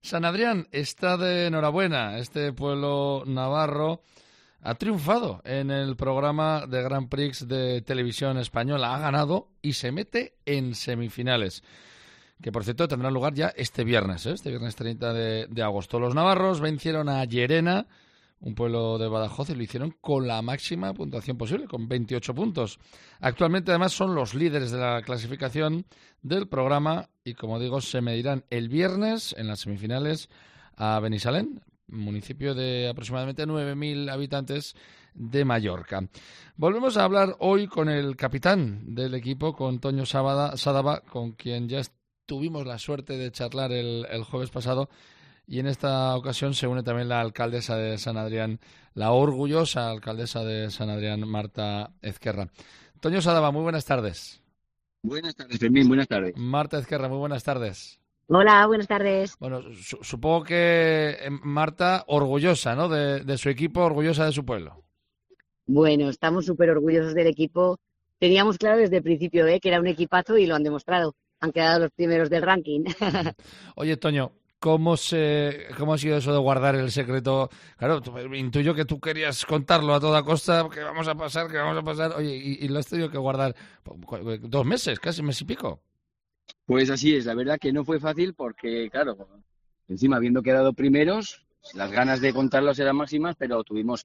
San Adrián está de enhorabuena. Este pueblo navarro ha triunfado en el programa de Grand Prix de televisión española. Ha ganado y se mete en semifinales, que por cierto tendrán lugar ya este viernes, este viernes 30 de agosto. Los navarros vencieron a Llerena, un pueblo de Badajoz, y lo hicieron con la máxima puntuación posible, con 28 puntos. Actualmente, además, son los líderes de la clasificación del programa y, como digo, se medirán el viernes en las semifinales a Benisalén, municipio de aproximadamente 9.000 habitantes de Mallorca. Volvemos a hablar hoy con el capitán del equipo, con Toño Sadaba, con quien ya tuvimos la suerte de charlar el jueves pasado. Y en esta ocasión se une también la alcaldesa de San Adrián, la orgullosa alcaldesa de San Adrián, Marta Ezquerra. Toño Sadaba, muy buenas tardes. Buenas tardes, Fermín, buenas tardes. Marta Ezquerra, muy buenas tardes. Hola, buenas tardes. Bueno, supongo que Marta, orgullosa, ¿no?, de su equipo, orgullosa de su pueblo. Bueno, estamos súper orgullosos del equipo. Teníamos claro desde el principio que era un equipazo y lo han demostrado. Han quedado los primeros del ranking. Oye, Toño, ¿cómo ha sido eso de guardar el secreto? Claro, intuyo que tú querías contarlo a toda costa, que vamos a pasar. Oye, y lo has tenido que guardar 2 meses, casi mes y pico. Pues así es, la verdad que no fue fácil porque, claro, encima habiendo quedado primeros, las ganas de contarlos eran máximas, pero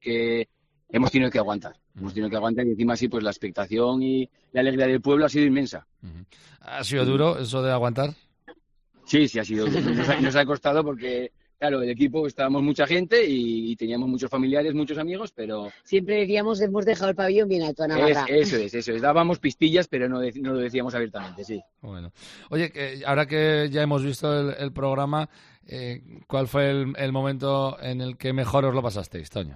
hemos tenido que aguantar. Hemos tenido que aguantar y encima sí, pues la expectación y la alegría del pueblo ha sido inmensa. ¿Ha sido duro eso de aguantar? Sí, ha sido duro. Nos ha costado porque, claro, el equipo estábamos mucha gente y teníamos muchos familiares, muchos amigos, pero... Siempre decíamos, hemos dejado el pabellón bien alto a Navarra. Eso es. Dábamos pistillas, pero no lo decíamos abiertamente, sí. Bueno. Oye, ahora que ya hemos visto el programa, ¿cuál fue el momento en el que mejor os lo pasasteis, Toño?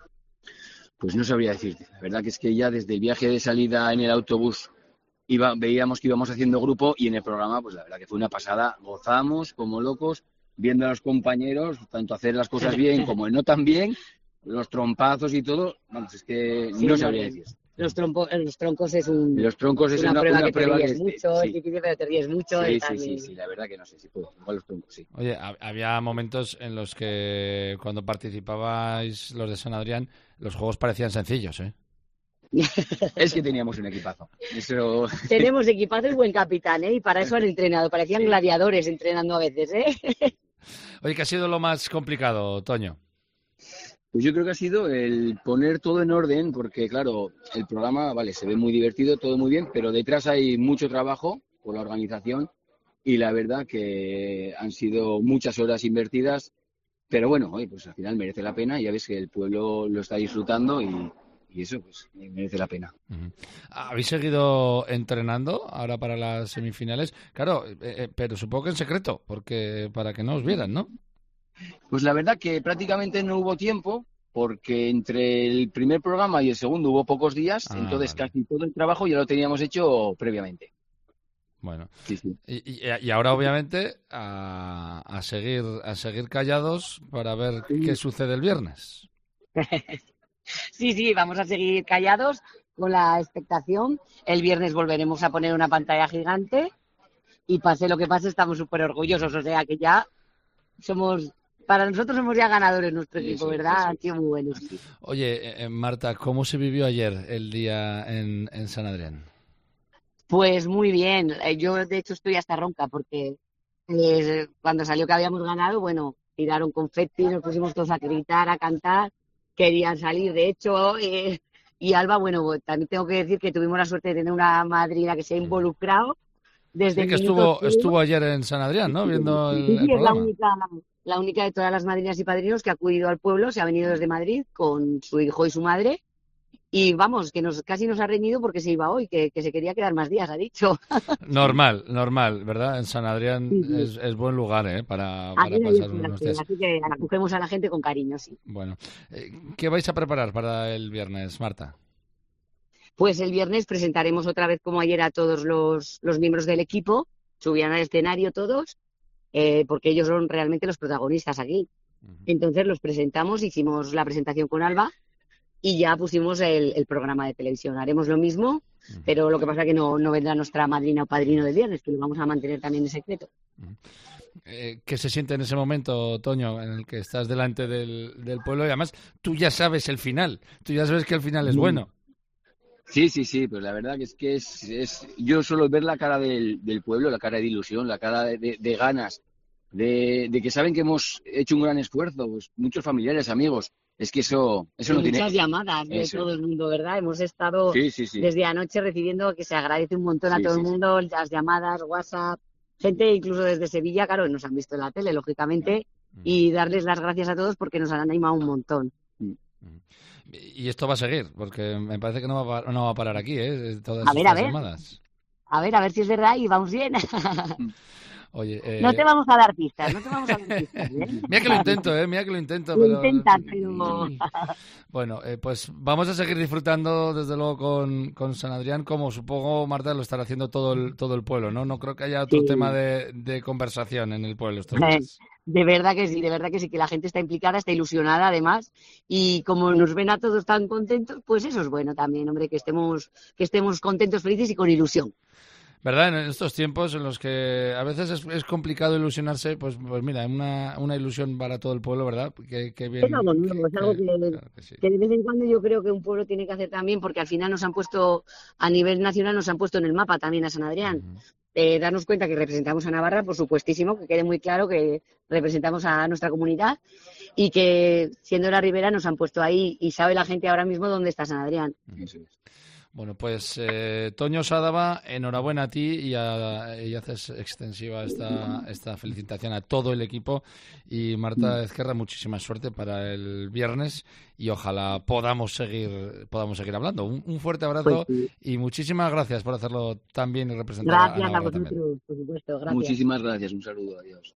Pues no sabría decirte. La verdad que es que ya desde el viaje de salida en el autobús veíamos que íbamos haciendo grupo y en el programa, pues la verdad que fue una pasada. Gozamos como locos, viendo a los compañeros, tanto hacer las cosas bien como no tan bien, los trompazos y todo. Vamos, es que sí, no sabría decir. Los troncos es una prueba que te ríes que mucho, sí. Es difícil, pero te ríes mucho. Sí, la verdad que no sé si puedo. Igual los troncos, sí. Oye, había momentos en los que cuando participabais los de San Adrián, los juegos parecían sencillos, ¿eh? Es que teníamos un equipazo. Eso... Tenemos equipazo y buen capitán, y para eso han entrenado. Parecían gladiadores entrenando a veces, Oye, ¿qué ha sido lo más complicado, Toño? Pues yo creo que ha sido el poner todo en orden, porque claro, el programa, vale, se ve muy divertido, todo muy bien, pero detrás hay mucho trabajo por la organización y la verdad que han sido muchas horas invertidas, pero bueno, pues al final merece la pena y ya ves que el pueblo lo está disfrutando y eso pues merece la pena. ¿Habéis seguido entrenando ahora para las semifinales? Claro, pero supongo que en secreto, porque para que no os vieran, ¿no? Pues la verdad que prácticamente no hubo tiempo, porque entre el primer programa y el segundo hubo pocos días, entonces vale. Casi todo el trabajo ya lo teníamos hecho previamente. Bueno, sí. Y ahora obviamente a seguir callados para ver qué sucede el viernes. Sí, vamos a seguir callados con la expectación. El viernes volveremos a poner una pantalla gigante y pase lo que pase estamos súper orgullosos, o sea que ya para nosotros somos ya ganadores nuestro equipo, ¿verdad? Qué muy bueno. Oye, Marta, ¿cómo se vivió ayer el día en San Adrián? Pues muy bien. Yo, de hecho, estoy hasta ronca porque cuando salió que habíamos ganado, bueno, tiraron confeti, nos pusimos todos a gritar, a cantar, querían salir, de hecho, y Alba, bueno, también tengo que decir que tuvimos la suerte de tener una madrina que se ha involucrado desde que estuvo ayer en San Adrián, ¿no? Viendo el programa. Es la única de todas las madrinas y padrinos que ha acudido al pueblo, se ha venido desde Madrid con su hijo y su madre. Y vamos, que casi nos ha reñido porque se iba hoy, que se quería quedar más días, ha dicho. Normal, ¿verdad? En San Adrián es buen lugar para pasar unos días. Así que acogemos a la gente con cariño, sí. Bueno, ¿qué vais a preparar para el viernes, Marta? Pues el viernes presentaremos otra vez, como ayer, a todos los miembros del equipo. Subían al escenario todos, porque ellos son realmente los protagonistas aquí. Entonces los presentamos, hicimos la presentación con Alba y ya pusimos el programa de televisión. Haremos lo mismo, pero lo que pasa es que no vendrá nuestra madrina o padrino del viernes, que lo vamos a mantener también en secreto. qué se siente en ese momento, Toño, en el que estás delante del pueblo y además tú ya sabes el final, tú ya sabes que el final es bueno. Sí, pero la verdad que es yo suelo ver la cara del pueblo, la cara de ilusión, la cara de ganas, de que saben que hemos hecho un gran esfuerzo, pues muchos familiares, amigos, es que eso no tiene... Muchas llamadas de todo el mundo, ¿verdad? Hemos estado desde anoche recibiendo, que se agradece un montón a todo el mundo, las llamadas, WhatsApp, gente incluso desde Sevilla, claro, nos han visto en la tele, lógicamente, y darles las gracias a todos porque nos han animado un montón. Y esto va a seguir, porque me parece que no va a parar aquí, todas a estas ver. llamadas. A ver si es verdad y vamos bien. Oye, no te vamos a dar pistas, Mira que lo intento. Lo intentas, pero... Bueno, pues vamos a seguir disfrutando, desde luego, con San Adrián, como supongo, Marta, lo estará haciendo todo el pueblo, ¿no? No creo que haya otro tema de conversación en el pueblo estos días. De verdad que sí, que la gente está implicada, está ilusionada además, y como nos ven a todos tan contentos, pues eso es bueno también, hombre, que estemos contentos, felices y con ilusión. ¿Verdad? En estos tiempos en los que a veces es complicado ilusionarse, pues mira, una ilusión para todo el pueblo, ¿verdad? Que bien, es algo nuevo, es algo que de vez en cuando yo creo que un pueblo tiene que hacer también, porque al final nos han puesto, a nivel nacional, nos han puesto en el mapa también a San Adrián. Darnos cuenta que representamos a Navarra, por supuestísimo, que quede muy claro que representamos a nuestra comunidad y que, siendo la Ribera, nos han puesto ahí y sabe la gente ahora mismo dónde está San Adrián. Bueno, pues Toño Sádava, enhorabuena a ti y haces extensiva esta felicitación a todo el equipo. Y Marta Ezquerra, muchísima suerte para el viernes y ojalá podamos seguir hablando. Un fuerte abrazo y muchísimas gracias por hacerlo tan bien y representar a Navarra. Gracias a vosotros, por supuesto. Gracias. Muchísimas gracias, un saludo, adiós.